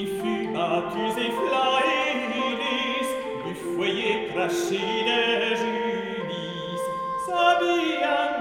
fut battus et flaillis, du foyer craché des judices, s'habilla